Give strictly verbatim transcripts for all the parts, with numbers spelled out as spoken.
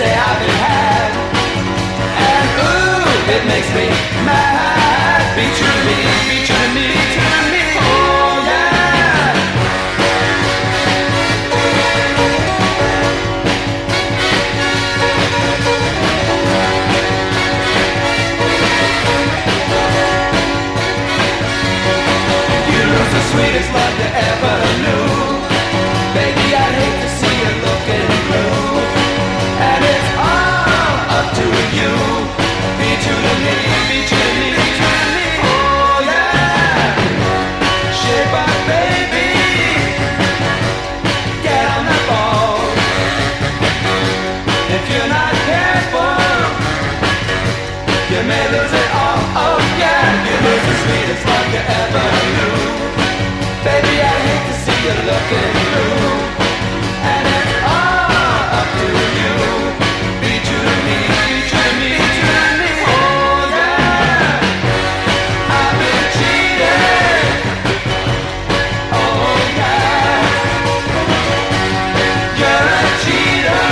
say I've been had. And ooh, it makes me mad. Be true to me, be true to me, true to me. Oh yeah. You lose the sweetest love you ever knew. Baby, I'd hate to see you looking blue. And it's all up to you. Be true to me, be true to me, true to me. Oh yeah. Shape up, baby. Get on the ball. If you're not careful, you may lose it all. Oh yeah. You lose the sweetest love you ever knew. Baby, I hate to see you looking blue. And it's all up to you. Be true to me, be true to me, true to me. Oh yeah. I've been cheated. Oh yeah. You're a cheater.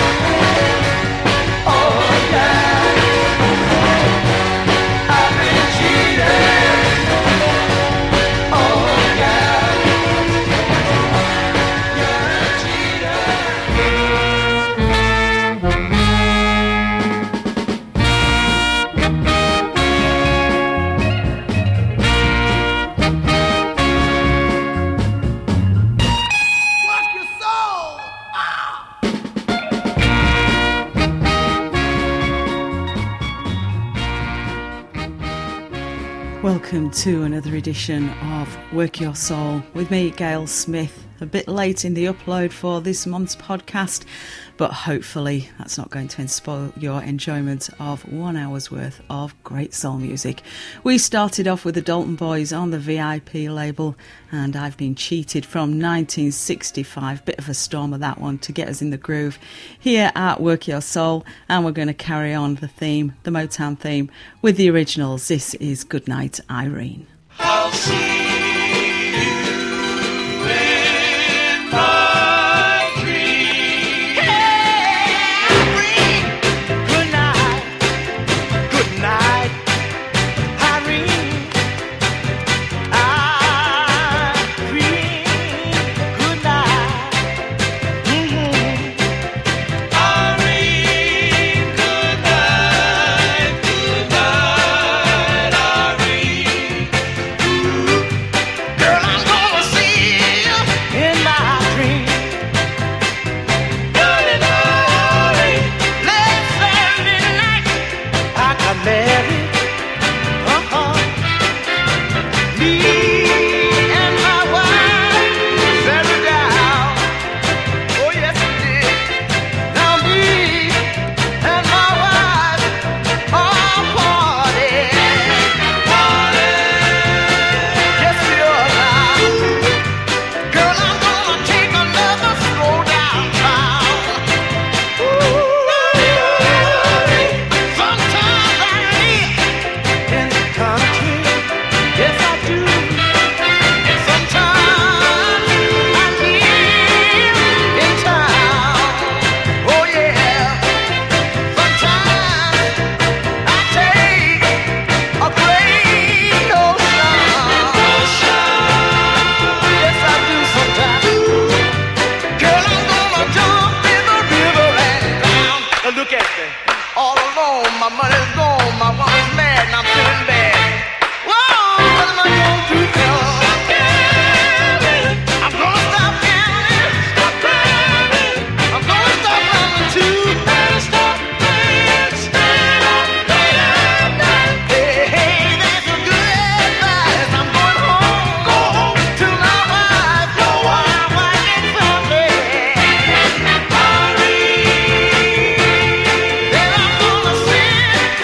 Oh yeah. I've been cheated. Oh yeah. You're a cheater. Rock your soul. Welcome to another edition of Work Your Soul with me, Gail Smith. A bit late in the upload for this month's podcast, but hopefully that's not going to spoil your enjoyment of one hour's worth of great soul music. We started off with the Dalton Boys on the V I P label, and I've Been Cheated from nineteen sixty-five. Bit of a storm of that one to get us in the groove here at Work Your Soul, and we're going to carry on the theme, the Motown theme, with the originals. This is Goodnight, Irene. I'll see you in my dream. Hey, Irene. Good night, good night, Irene. Irene, good night. Mm-hmm. Irene, good night, good night, Irene. Girl, I'm gonna see you in my dream. Early morning, late Saturday night, I got married. Uh-huh. Me and my wife settled down. Oh yes, we did. Now me and my wife are partying, partying. Yes, we are now. Girl, I'm gonna take another stroll downtown. Sometimes I live in the country. Yes, I do. And sometimes I live in town. Oh yeah. Sometimes I take a great ocean. Yes, I do sometimes. Girl, I'm gonna jump in the river and drown. Now look at me. All alone, my money's gone, my woman's mad, and I'm feeling bad. Whoa, what am I gonna do now? I'm gonna stop gambling. Stop gambling. I'm gonna stop running too. Better stop playing, stay up late at night. Hey, hey, that's some good advice. I'm going home. Go home to my wife. Go my wife and family. Irene. Then I'm gonna send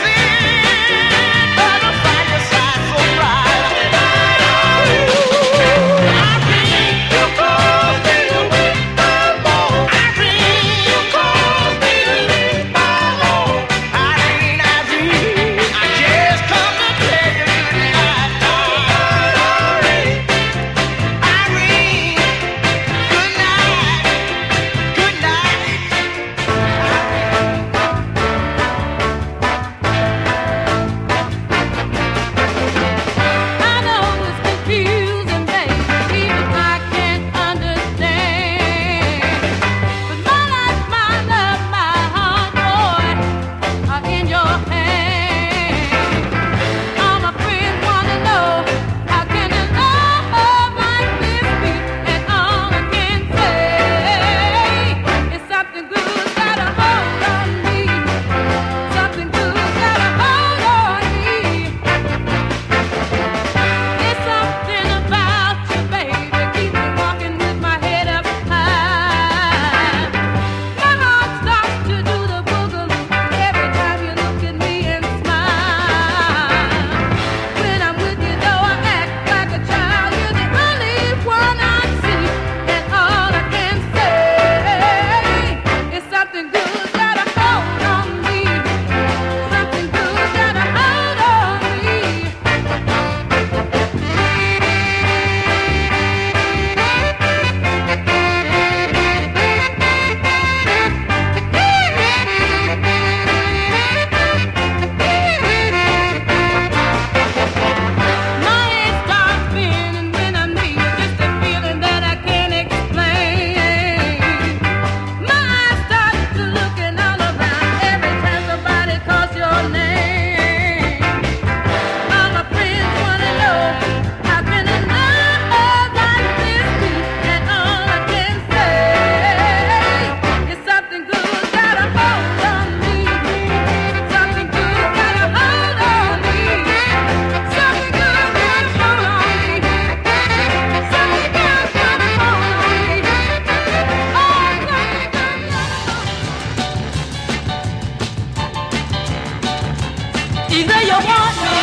Either you want me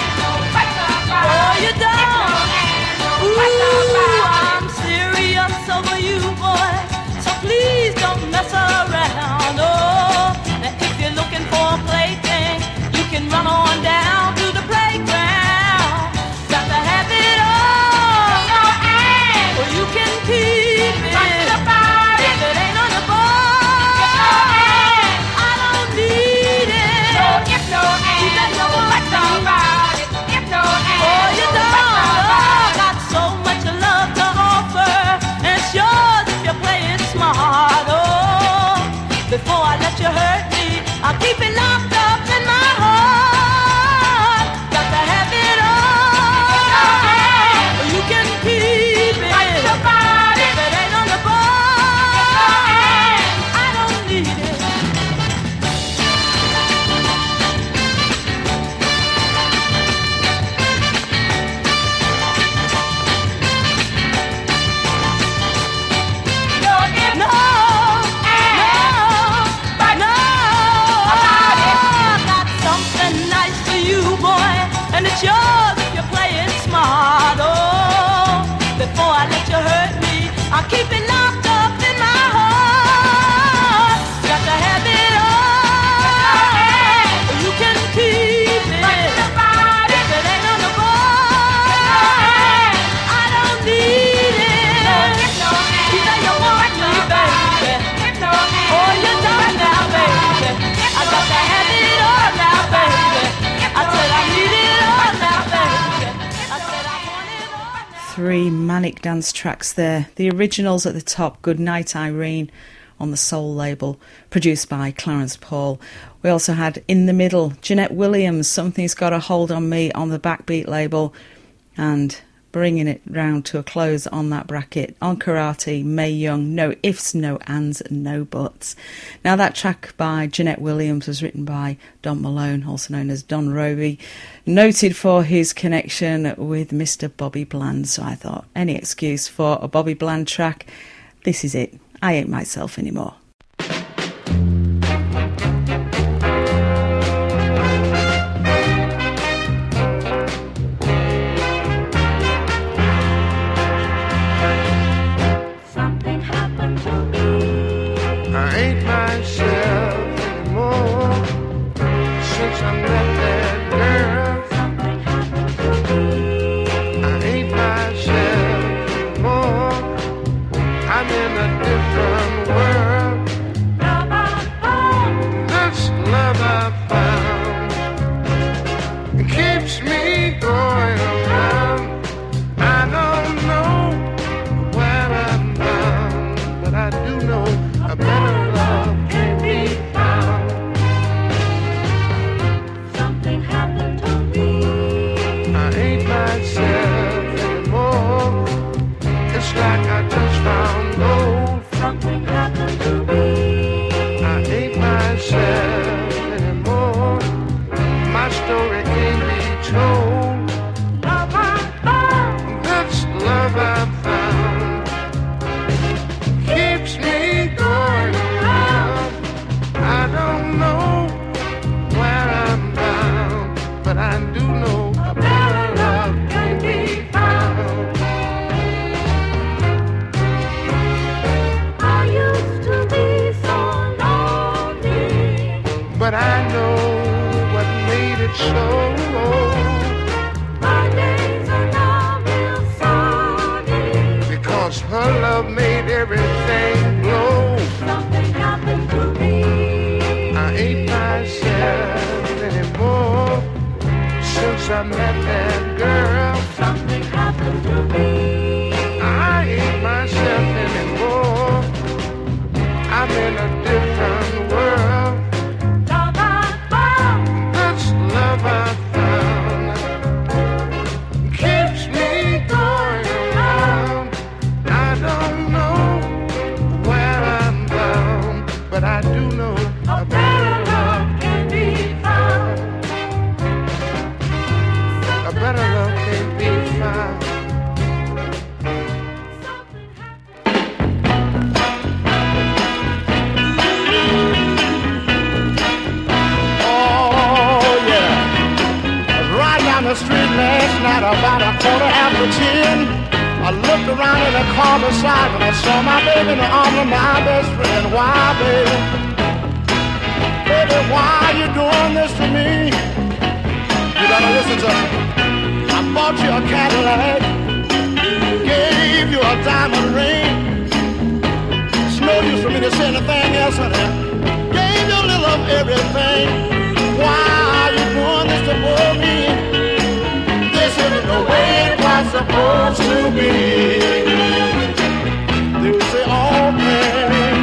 or you don't. Ooh, I'm serious over you, boy. So please don't mess around. Oh, now if you're looking for a plaything, you can run on down to the playground. Got to have it all, or you can keep it. If it ain't on the board, I don't need it. If no ain't, you want about it. If no ain't, oh, you don't. Got so much love to offer, and it's yours if you're playing smart. Oh, before I let you hurt me, I'll keep it locked up in my heart. Got to have it all, or you can keep it. If it ain't on the board, I don't need it. No, no, no, I got something nice for you, boy, and it's yours if you're playing smart. Oh, before I let you hurt me, I'll keep it locked up in my heart. Got to have it all, or you can keep it. If it ain't on the board, I don't need it. Either you want me, baby, or you don't now, baby. I got to have it all now, baby. I said I need it all now, baby. I said I want it all now. Three manic dance tracks there. The originals at the top, Good Night Irene on the Soul label, produced by Clarence Paul. We also had In the Middle, Jeanette Williams, Something's Got a Hold on Me on the Backbeat label, and bringing it round to a close on that bracket, on Karate, Mae Young, No Ifs, No Ands, No Buts. Now that track by Jeanette Williams was written by Don Malone, also known as Don Roby, noted for his connection with Mister Bobby Bland, so I thought any excuse for a Bobby Bland track, this is it. I Ain't Myself Anymore. Something happened to me. I ain't myself anymore since I met that girl. Something happened to me. I ain't myself anymore. I'm in a different world. Love I found. This love I found, it keeps me going around. I don't know where I'm bound, but I do know a better love can be found. Something happened to me. I ain't myself anymore. It's like I just found gold. Something happened to me. I ain't myself anymore. My story can't be told. Love I found. This love I found keeps me going around. I don't know where I'm bound, but I do know a better love can be found. I used to be so lonely. But I know what made it so. My days are now real sunny. Because her love made everything blow. Something happened to me. I ain't myself anymore since I met that girl. Something happened to me. I ain't myself anymore. I'm in a different world. Love I found. This love I found keeps me going around. I don't know where I'm bound, but I do know A better love can be found. a better love can be found. Oh yeah. looked around in the car beside me. I saw my baby in the arms of my best friend. Why, baby? Baby, why you doing this to me? You gotta listen to me. I bought you a Cadillac, gave you a diamond ring. It's no use for me to say anything else, honey. Gave you a little of everything. Why are you doing this to me? This isn't the way it was supposed to be. They would say all things,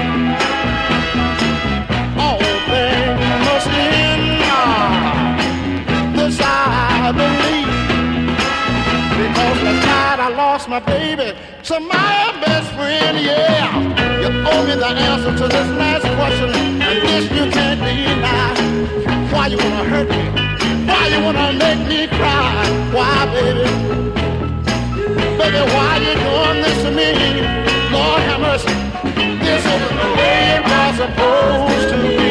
all things must end. This I believe, because last night I lost my baby to my best friend. Yeah, you owe me the answer to this last question, and this you can't deny. Why you wanna hurt me? Why you wanna make me cry? Why, baby? Baby, why you doing this to me? Lord have mercy. This isn't the way it was supposed to be.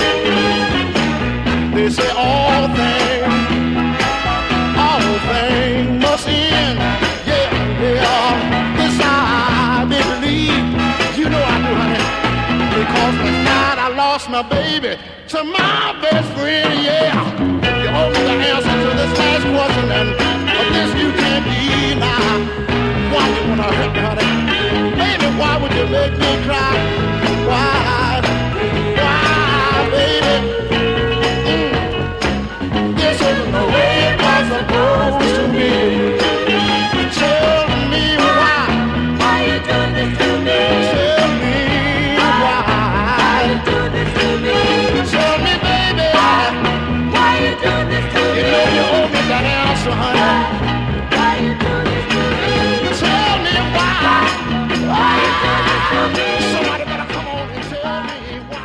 They say all things, all things must end. Yeah, yeah. This I believe. You know I do, honey. Because last night I lost my baby to my best friend. Yeah. You owe me the answer to this last question, and of this you can't deny. Why you wanna hurt me, honey? Baby, why would you make me cry? Why? Why, baby? Mm. This isn't the way it was supposed to be. Tell me why. Why you doing this to me? Tell me why. Why you doing this to me? Tell me, baby. Why you doing this to me? You know you owe me that answer, honey. Why you doing this to me? Tell me why. Why you doing this to me? Somebody better come on and tell me why.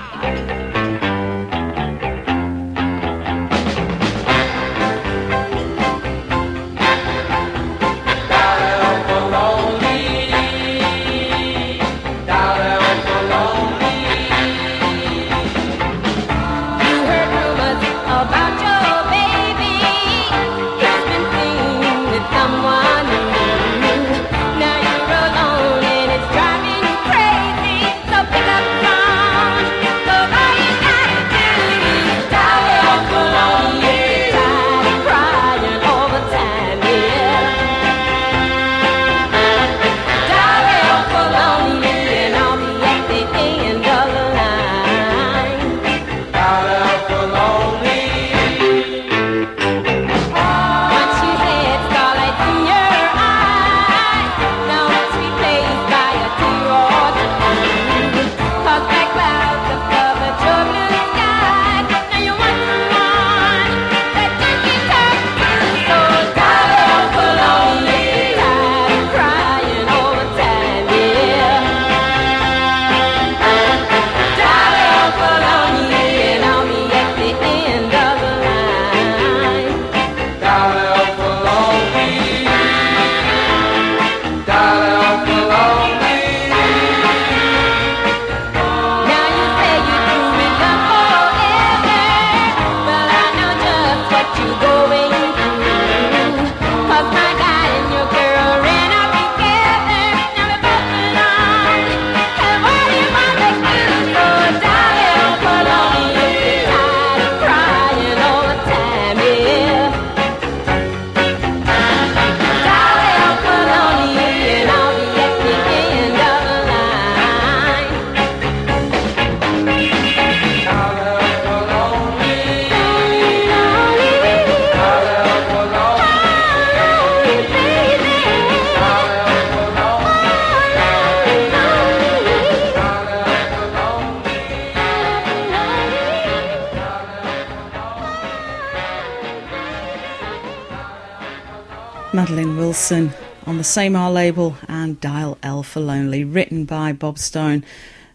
Madeline Wilson on the Same R label, and Dial L for Lonely, written by Bob Stone,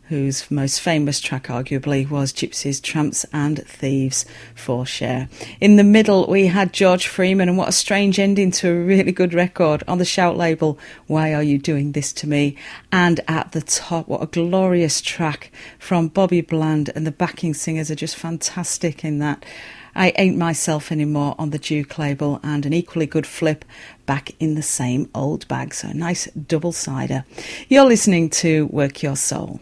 whose most famous track arguably was Gypsies, Tramps and Thieves for Cher. In the middle we had George Freeman, and what a strange ending to a really good record, on the Shout label, Why Are You Doing This To Me? And at the top, what a glorious track from Bobby Bland, and the backing singers are just fantastic in that. I Ain't Myself Anymore on the Duke label, and an equally good Flip back in the same old bag. So a nice double-sider. You're listening to Work Your Soul.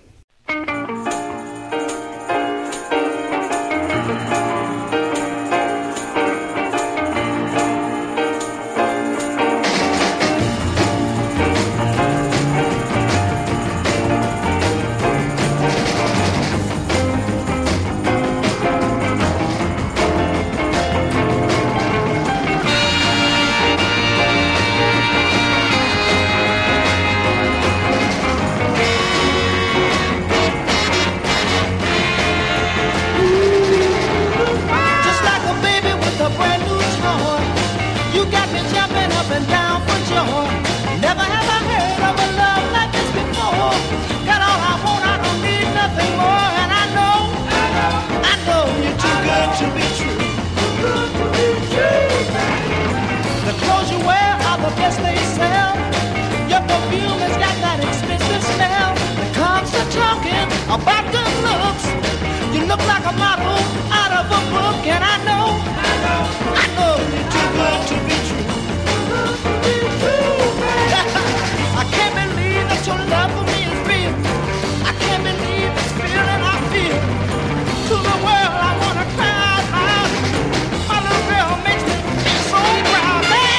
About good looks, you look like a model out of a book, and I know, I know, I know you're too good to be true. I can't believe that your love for me is real. I can't believe this feeling I feel. To the world I wanna cry out loud. My little girl makes me feel so proud.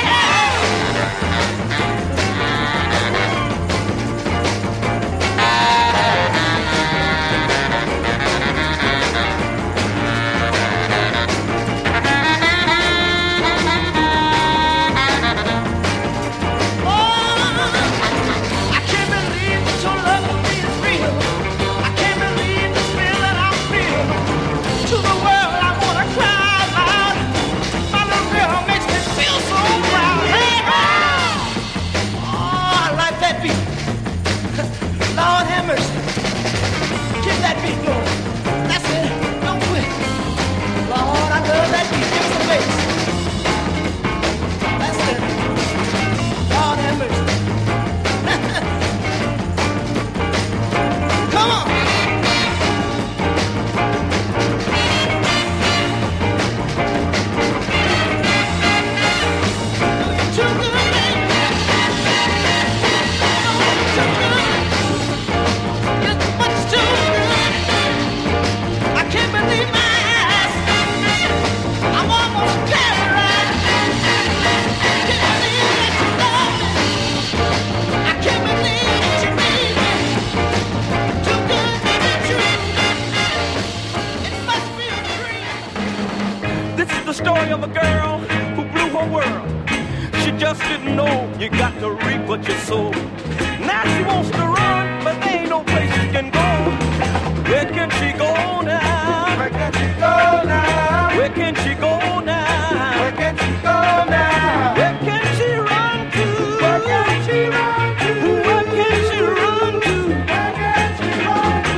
Story of a girl who blew her world. She just didn't know you got to reap what you sow. Now she wants to run, but there ain't no place she can go. Where can she go now? Where can she go now? Where can she go now? Where can she go now? Where can she run to? Where can she run to? Where can she run to? Where can she run to?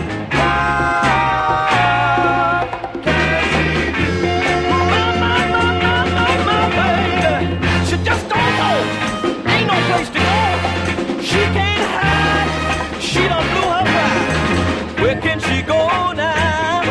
What can she do? She just don't know. Ain't no place to go. She can't hide. She done blew her mind. Where can she go now?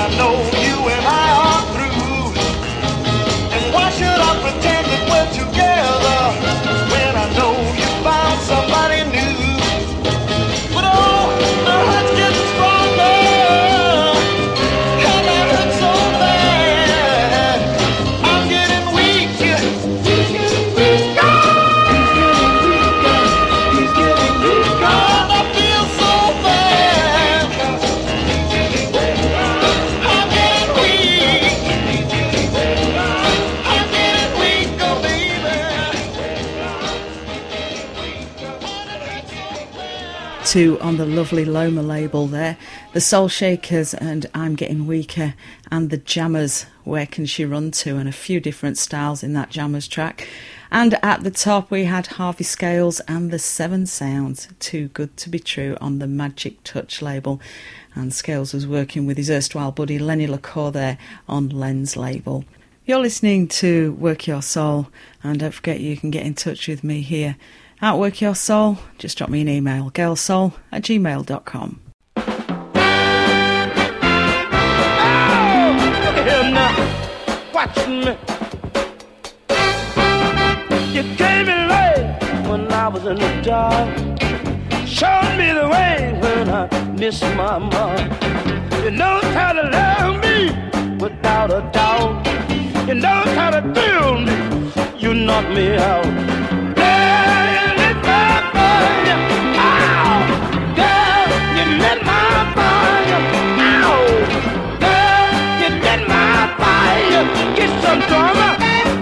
I know you and I are through. And why should I pretend that we're together when I know you found somebody new? But oh, the hurt's getting stronger, and I hurt so bad. I'm getting weak. He's getting weaker. He's getting weaker. And I feel so bad. I'm getting weak. I'm getting weaker, baby. Two on the lovely Loma label there, the Soul Shakers and I'm Getting Weaker, and the Jammers, Where Can She Run To, and a few different styles in that Jammers track. And at the top we had Harvey Scales and the Seven Sounds, Too Good To Be True, on the Magic Touch label, and Scales was working with his erstwhile buddy Lenny LaCour there on Len's label. You're listening to Work Your Soul, and don't forget you can get in touch with me here at Work Your Soul. Just drop me an email, girlsoul at gmail dot com. Oh, look at him now, watching me. You came in late when I was in the dark, showed me the way when I missed my mark. You know how to love me without a doubt. You know how to thrill me. You knock me out. Girl, you lit my fire. Ow. Girl, you lit my fire. Ow. Girl, you lit my fire. Get some drama.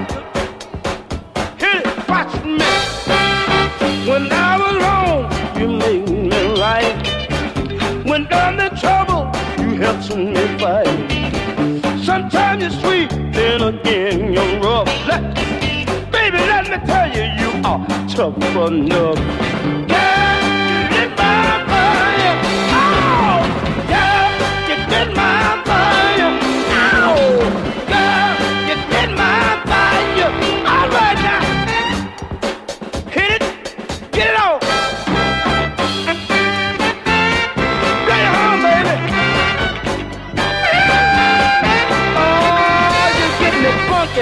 Hit it, watch me. When I was wrong, you made me right. When I'm in trouble, you helped me fight. Sometimes you're sweet, then again you're rough. Let, baby, let me tell you, you are tough enough. Girl, you lit my fire. Ow! Girl, you lit my fire. Ow! Girl, you lit my fire. All right now. Hit it. Get it on. Bring it home, baby. You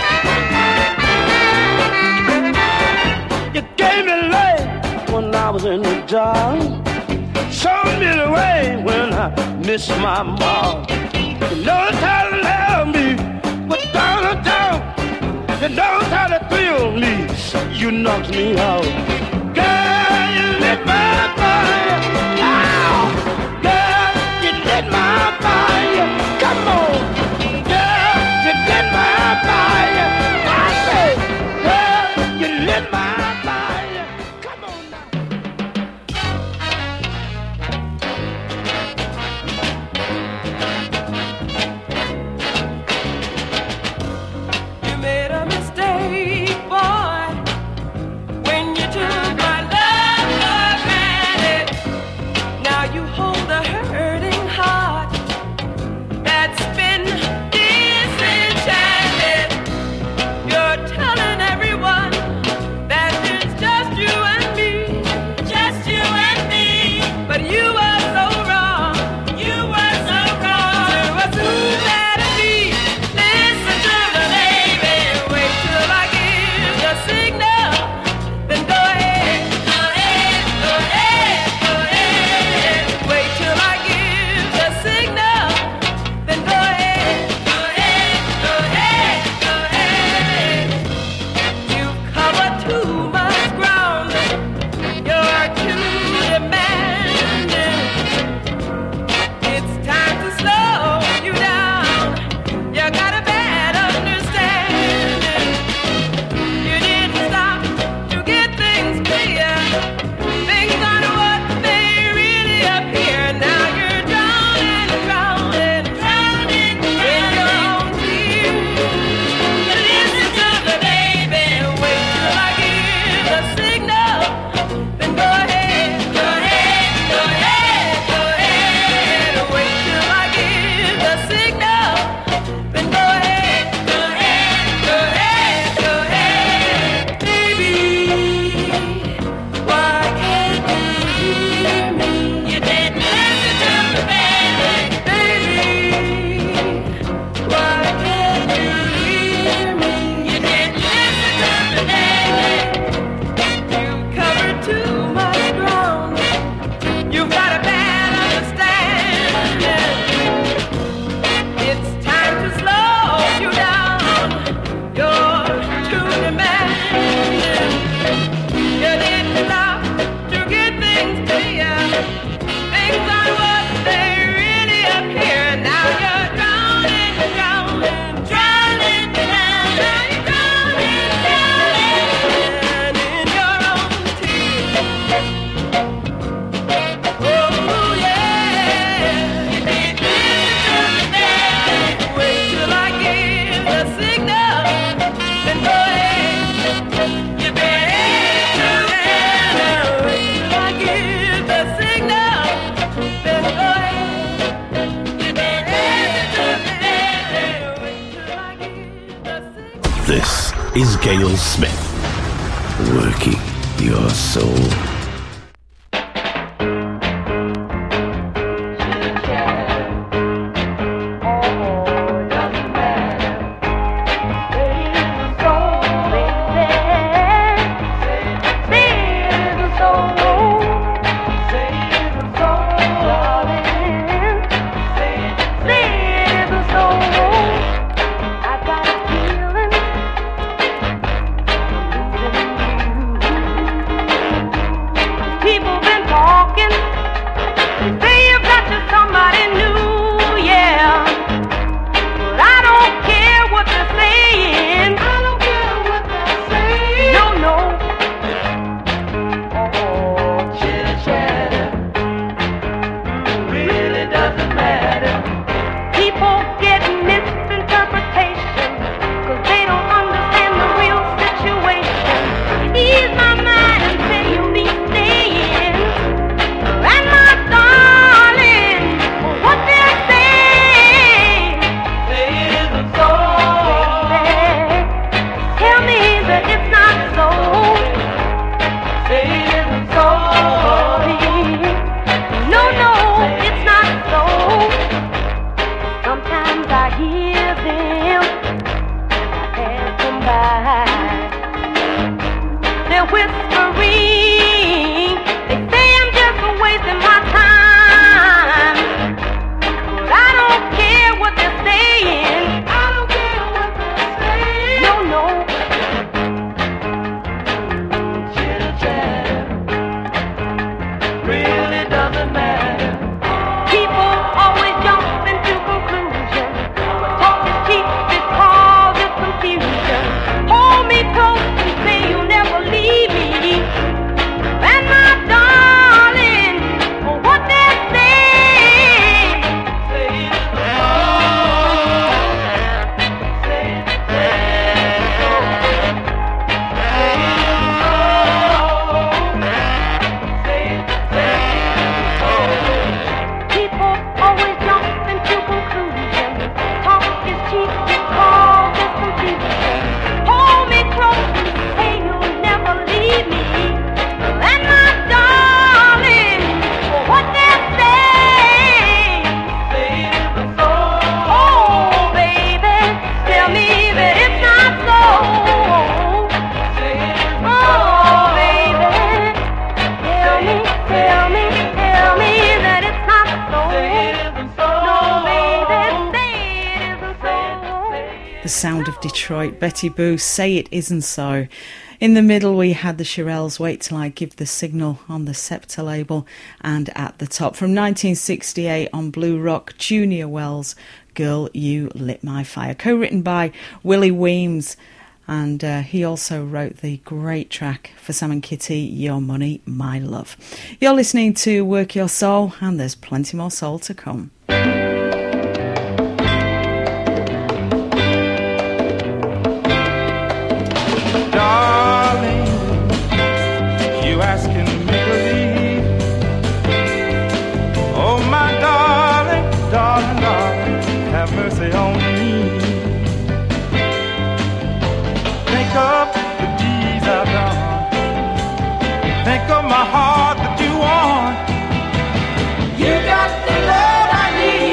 gave me light when I was in the dark, showed me the way when I missed my mark. You know how to love me without a doubt. You know how to thrill me. You knocked me out. Girl, you lit my fire. Ow. Girl, you lit my fire. Come on. Girl, you lit my fire. I say, girl, you lit my fire. Come on now. You made a mistake, boy, when you took my love for granted. Now you hold a hurting heart is Gail Smith, working your soul. Sound of Detroit, Betty Boo, Say It Isn't So. In the middle we had the Shirelles, Wait Till I Give the Signal on the Scepter label, and at the top from nineteen sixty-eight on Blue Rock, Junior Wells, Girl You Lit My Fire, co-written by Willie Weems, and uh, he also wrote the great track for Sam and Kitty, Your Money, My Love. You're listening to Work Your Soul, and there's plenty more soul to come. Darling, you asking me to leave? Oh, my darling, darling, darling, have mercy on me. Think of the deeds I've done. Think of my heart that you want. You got the love I need.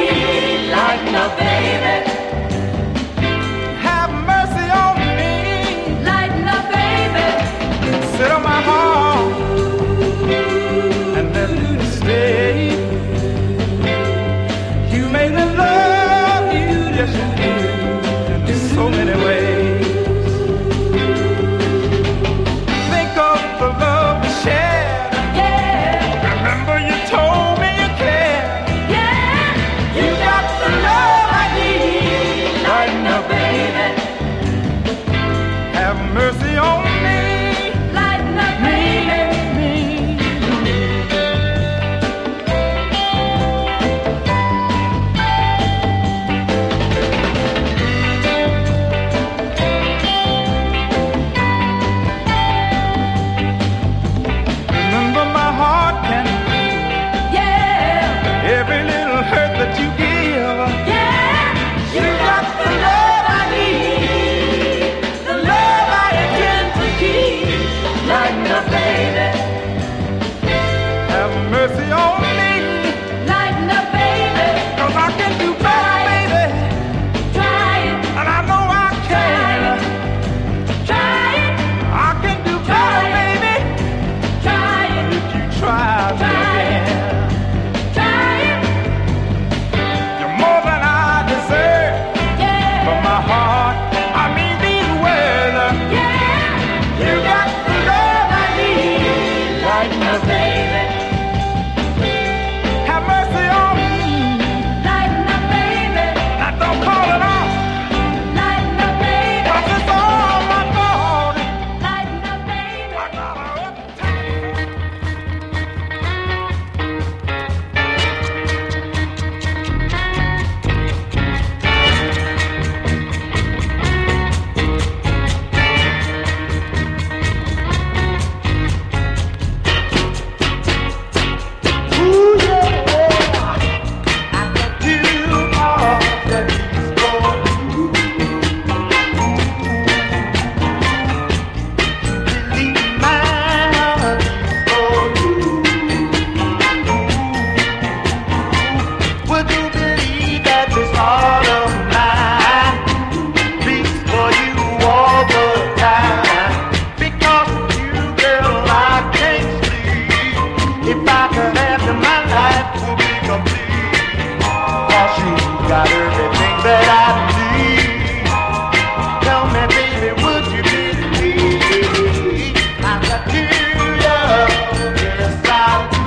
got everything that I need. Tell me, baby, would you believe I got you, love? Yes, I do.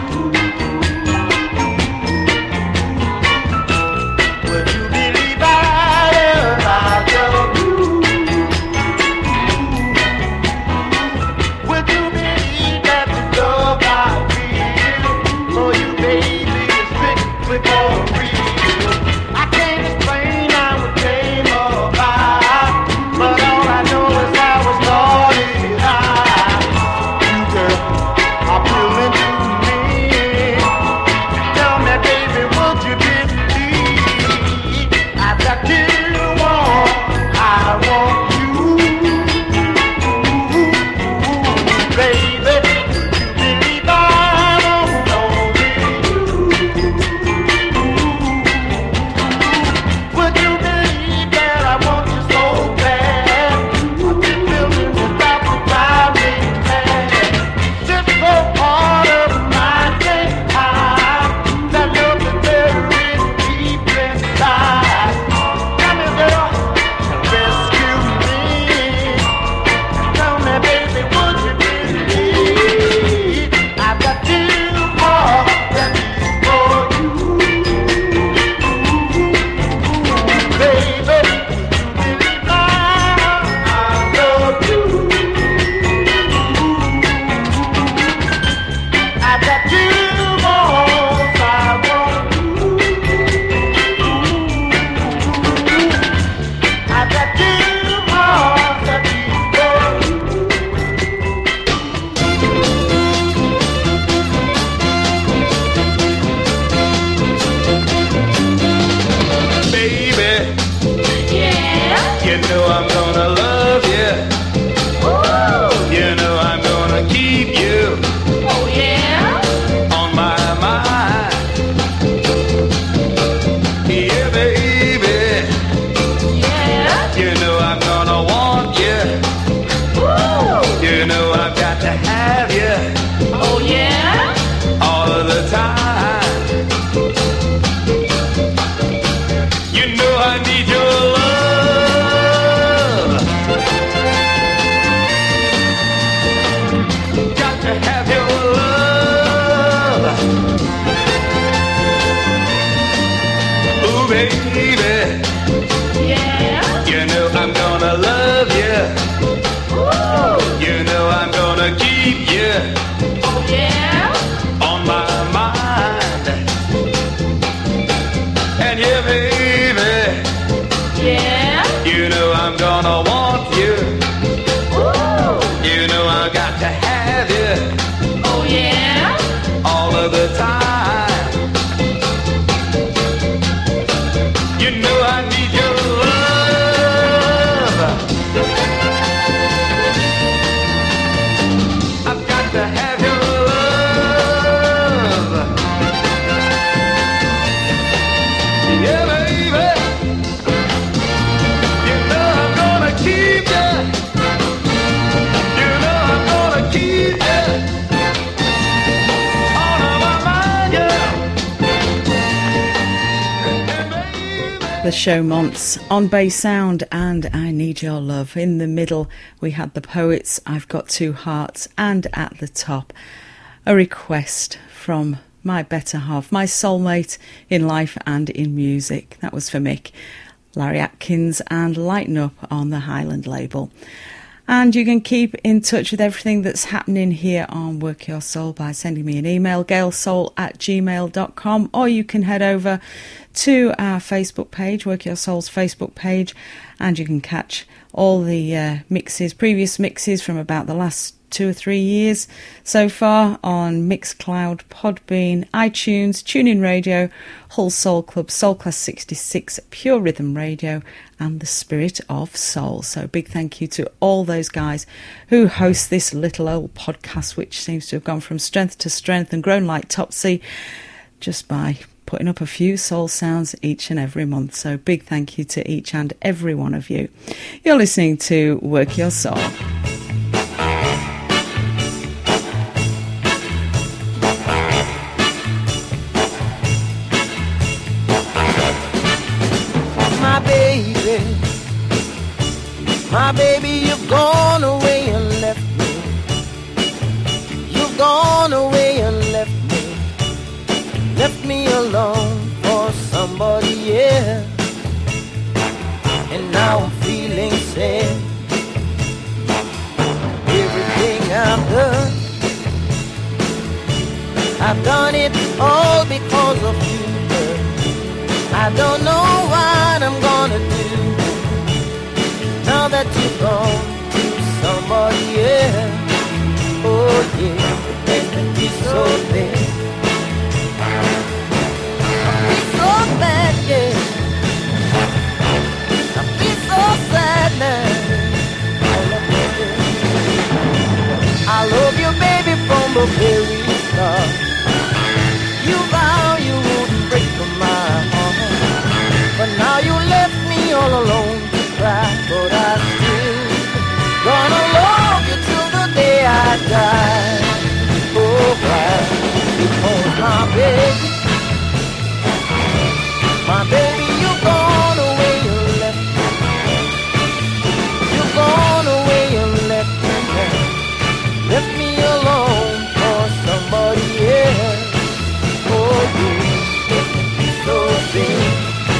Would you believe I love, I love you? Would you believe that the love I feel for you, baby, is strictly for real? I can't explain how it came about, but all I know is I was started high. You, girl, are appealing to me. Tell me, baby, would you believe I've got you on? I want you, baby. Would you believe I don't only you? Would you believe that I want you so bad? I've been feeling the top of my head. Just so part of my day, that love is buried deep inside. Come here, girl, and rescue me. Tell me, baby, would you believe I've got you more than for you? Baby, would you believe I love you? I've got you more, I want you. I've got you more than for you. Baby, Yeah. you know I'm gonna love you. You know I'm gonna keep you Oh yeah. on my mind. Yeah, baby, Yeah. you know I'm gonna want you. You know I've got to have you Oh yeah. all of the time. You know I need your love. Got to have your love. Ooh, baby, Yeah. you know I'm gonna love you. You know I'm gonna keep you Oh yeah. on my mind. And yeah, baby, Yeah. you know I'm gonna want you. You know I got to have you Oh yeah. all of the time. You know I need your love. I've got to have your love. Yeah, baby. You know I'm gonna keep you. You know I'm gonna keep you on my mind, yeah. And baby. The Show Monts on Bay Sound and I Need Your Love. In the middle, we had the Poets, I've Got Two Hearts, and at the top, a request from my better half, my soulmate in life and in music. That was for Mick, Larry Atkins, and Lighten Up on the Highland label. And you can keep in touch with everything that's happening here on Work Your Soul by sending me an email, gailsoul at gmail dot com, or you can head over to our Facebook page, Work Your Soul's Facebook page, and you can catch all the uh, mixes, previous mixes from about the last two or three years so far on Mixcloud, Podbean, iTunes, TuneIn Radio, Hull Soul Club, Soul Class sixty-six, Pure Rhythm Radio, and The Spirit of Soul. So big thank you to all those guys who host this little old podcast, which seems to have gone from strength to strength and grown like Topsy just by putting up a few soul sounds each and every month. So big thank you to each and every one of you. You're listening to Work Your Soul. My baby, you've gone away and left me. You've gone away and left me. Left me alone for somebody else. And now I'm feeling sad. Everything I've done, I've done it all because of you. I don't know what I'm gonna do now that you've gone to somebody else. Oh yeah, it makes me feel so bad. I feel so bad, yeah. I feel so sad now. I love you, baby, from the very start. You vow you wouldn't break my heart, but now you left me all alone to cry. But I still gonna love you till the day I die. Oh, why? Because my baby, my baby, you've gone away and left me. You've gone away and left me now. Left me alone for somebody else. Oh, you so big.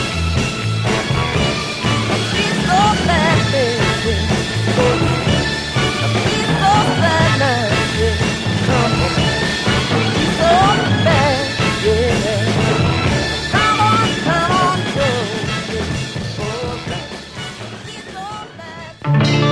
I feel so bad, baby. Oh, I feel so bad now, yeah. Come on, I feel so bad, yeah. Come on, come on, baby. Oh, I feel so bad.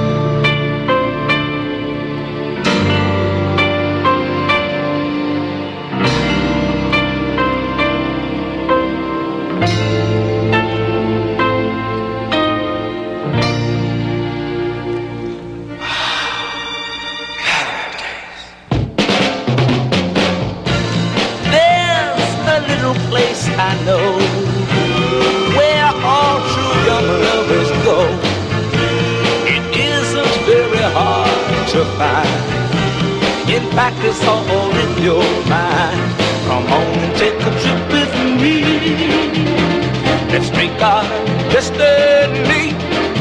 Place I know where all true young lovers go. It isn't very hard to find. In fact, it's all in your mind. Come on and take a trip with me. Let's make our destiny.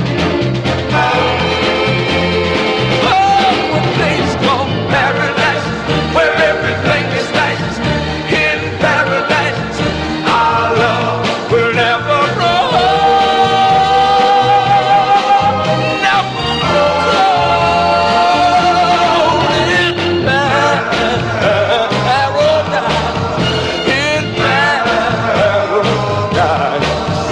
Oh, a place called paradise, where everything is nice. In paradise, our love will never grow, never grow. In paradise, in paradise,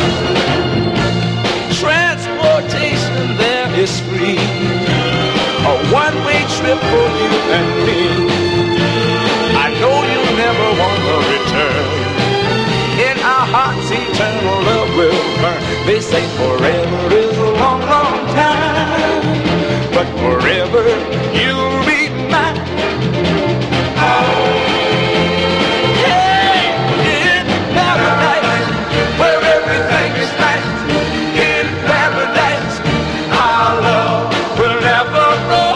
transportation there is free, a one-way trip for you and me. I know you'll never want to return. In our hearts eternal love will burn. They say forever is a long, long time, but forever you'll be mine. Hey, in paradise, where everything is nice. In paradise, our love will never grow.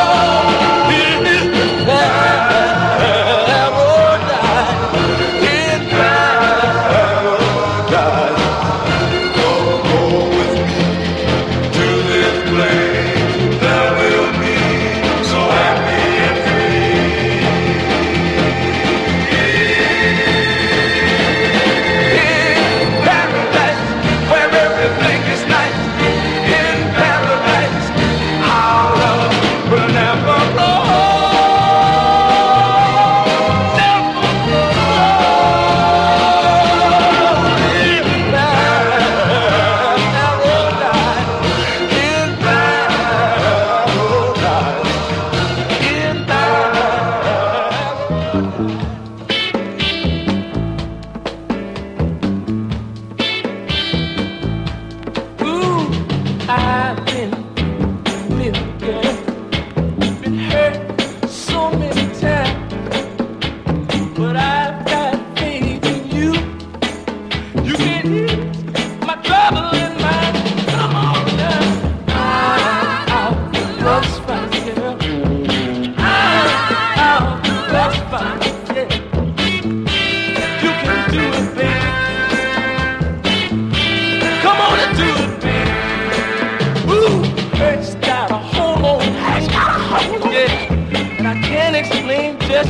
In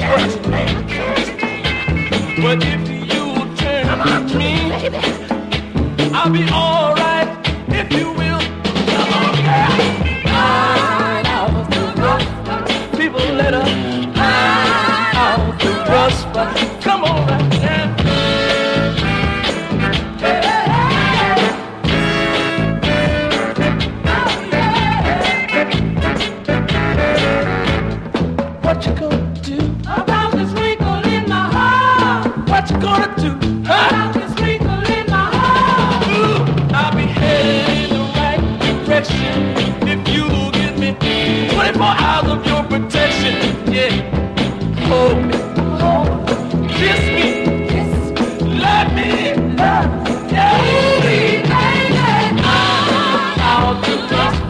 what? But if you turn to me, I'll be alright if you will. Come on, girl. Ride out the rough. People let us ride out the rough. Come on, right now. What you gonna do about this wrinkle in my heart? What you gonna do about this wrinkle in my heart? Ooh, I'll be headed in the right direction if you'll give me twenty-four hours of your protection. Yeah, hold me, hold me, kiss me, kiss me, let me love you. Yeah, baby, baby, I'm out to love.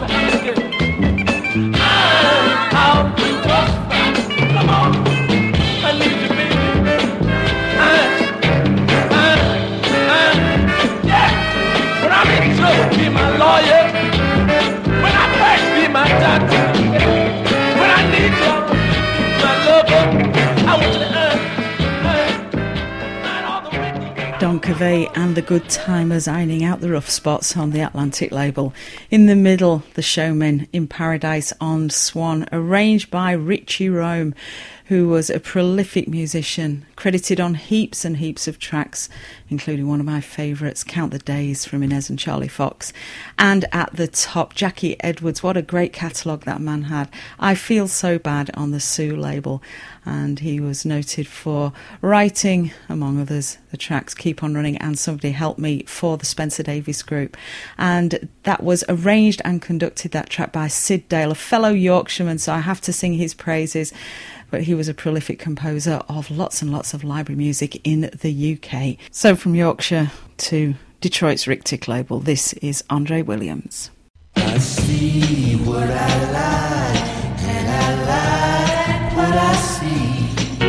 I'm out to love. Come on, I need you, baby. I, I, I, yeah. When I'm in trouble, be my lawyer. When I'm back, be my doctor. When I need you, my lover, I want you to earn, earn, earn all the Whitney. Don Covey and the Good Timers ironing out the rough spots on the Atlantic label. In the middle, The Showmen in Paradise on Swan, arranged by Richie Rome, who was a prolific musician, credited on heaps and heaps of tracks, including one of my favourites, Count the Days from Inez and Charlie Fox. And at the top, Jackie Edwards. What a great catalogue that man had. I Feel So Bad on the Sue label. And he was noted for writing, among others, the tracks Keep On Running and Somebody Help Me for the Spencer Davis Group. And that was arranged and conducted, that track, by Sid Dale, a fellow Yorkshireman, so I have to sing his praises. But he was a prolific composer of lots and lots of library music in the U K. So from Yorkshire to Detroit's Rick Tick label, this is Andre Williams. I see what I like, and I like what I see.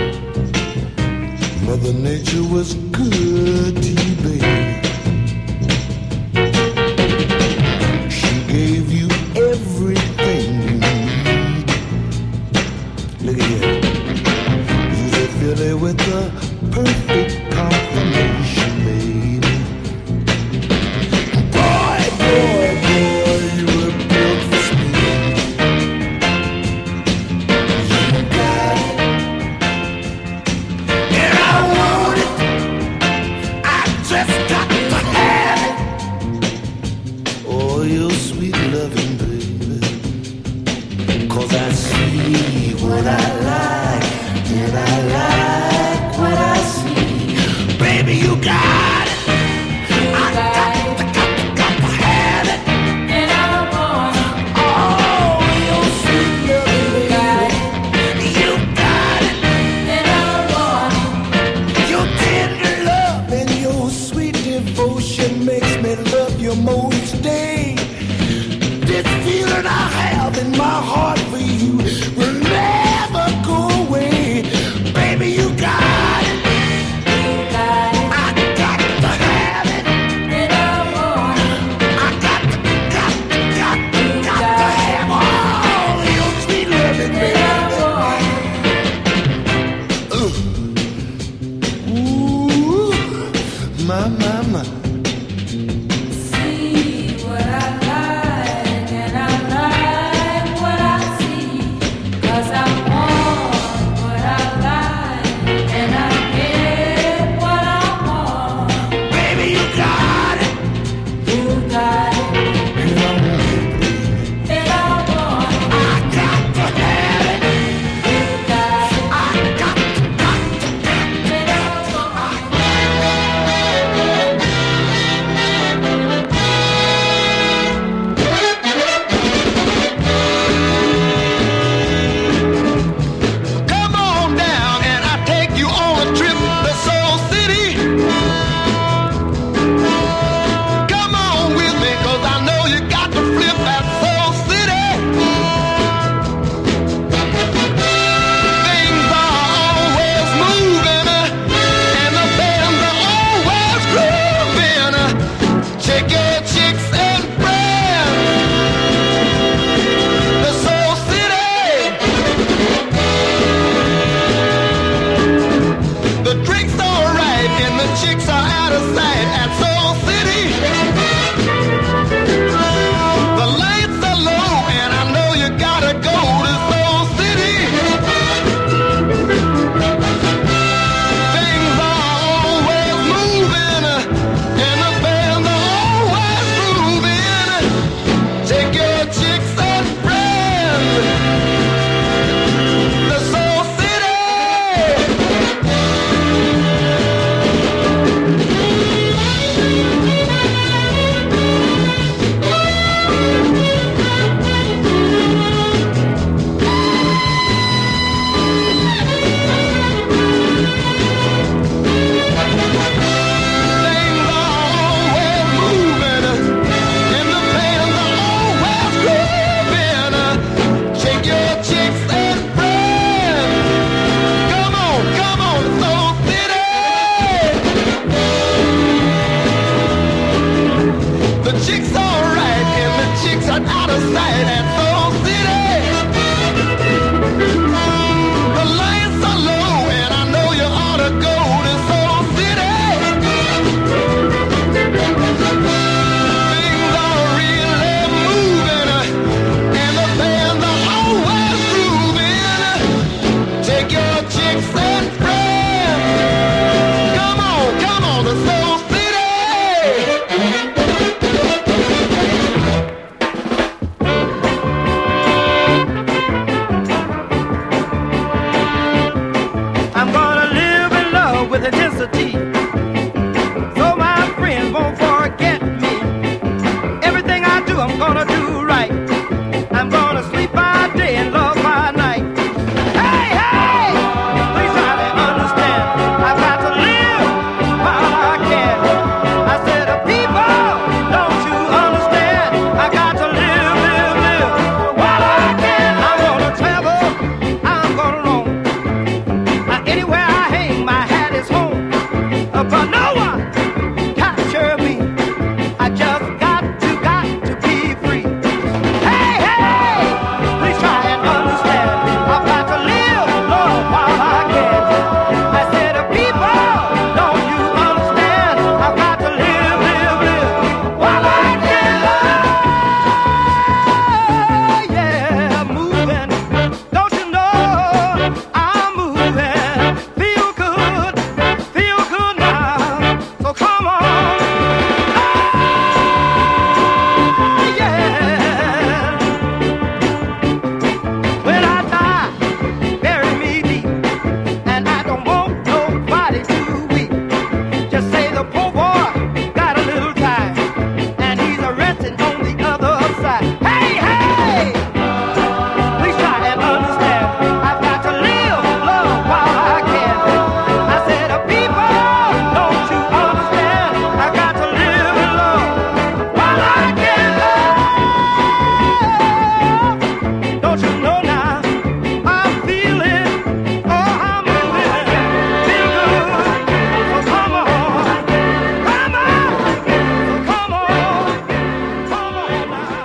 Mother Nature was good to you, baby. She gave you everything you need. Look at here. You should fill it with the perfect confirmation, baby. Boy, boy, boy, you were built for speed. You got it, and I want it. I just got to have it. Oh, your sweet loving, baby. 'Cause I see what I like, and I like what I see. Baby, you got it. I got to, got to, got to have it. And I want it. Oh, your sweet loving, baby. You got it. And I want it. Your tender love and your sweet devotion makes me love you more each day. This feeling I have in my heart for you will never go away. Baby, you got it. You got it. I got to have it. And I want it. I got to, got to, got to, got to have all your sweet loving, And I baby. want it. Ooh, my, my, my. See what I like, and I like what I see. 'Cause I want what I like, and I get what I want. Baby, you got it. You got it, And I want it, baby. and I want it. I got to have it. You got it, I got to, got to, got to. and I want it. chicks are out of sight at Soul City. The lights are low and I know you gotta go to Soul City. Things are always moving and the band are always grooving. Take your chicks and friends to Soul City. Things are always moving and the bands are always grooving. Take your chicks and friends. Come on, come on, Soul City. The chicks are right and the chicks are out of sight at Soul City. The lights are low and I know you ought to go to Soul City. Things are really moving and the bands are always grooving. Take your chicks and friends. Come on, come on to Soul City. I'm gonna live in love with intensity, so my friends won't forget me. Everything I do, I'm gonna do right. I'm gonna sleep by day and love by night. Hey, hey! Please try to understand. I've got to live while I can. I said, uh, people, don't you understand? I got to live, live, live while I can. I'm gonna travel, I'm gonna roam. Uh, anywhere I hang, my hat is home. Uh, but no one capture me. I just got to, got to be free. Hey, hey, please try and understand. I've got to live, love while I can. I said, uh, people, don't you understand? I've got to live, live, live while I can. Yeah, moving. Don't you know I'm moving? Feel good, feel good now. So come on. Ah, yeah. When I die, bury me deep, and I don't want nobody to weep. Just say the poor boy got a little time, and he's arrested on the other side. Hey, hey! Please try and understand. I've got to live, love while I can. I said, uh, people, don't you understand? I got to live and love while I can. Don't you know now? I'm feeling, oh, I'm moving, feel good. So come on, come on, so come on, come on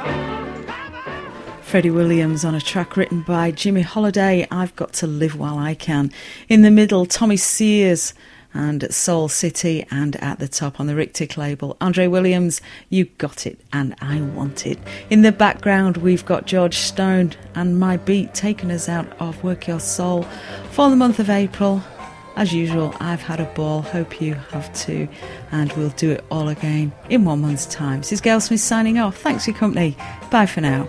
now. Freddie Williams on a track written by Jimmy Holiday, I've Got to Live While I Can. In the middle, Tommy Sears and Soul City, and at the top on the Rick Tick label, Andre Williams, You Got It and I Want It. In the background, we've got George Stone and My Beat taking us out of Work Your Soul for the month of April. As usual, I've had a ball, hope you have too, and we'll do it all again in one month's time. This is Gail Smith signing off. Thanks for your company. Bye for now.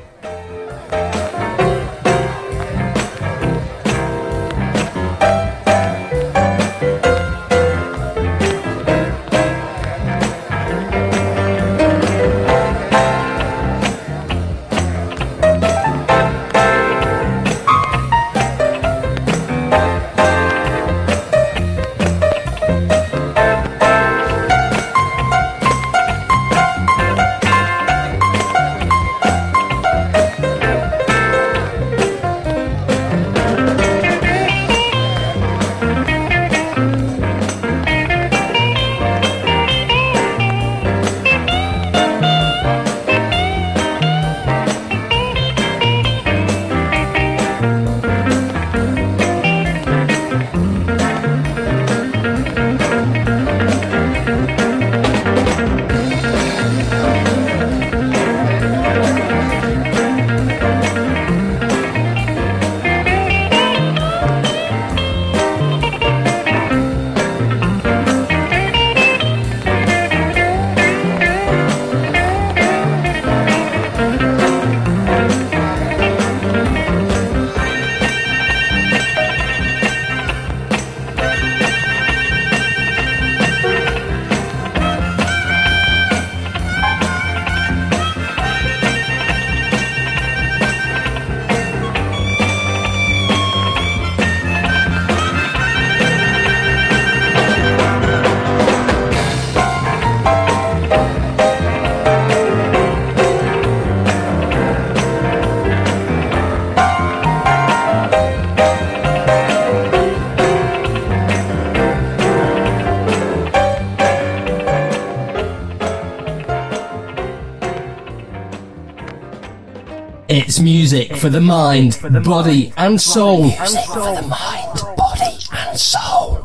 music for the mind, body and soul. Music for the mind, body and soul.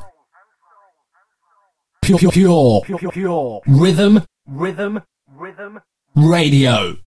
Pure, pure, pure, pure, rhythm, rhythm, rhythm, radio.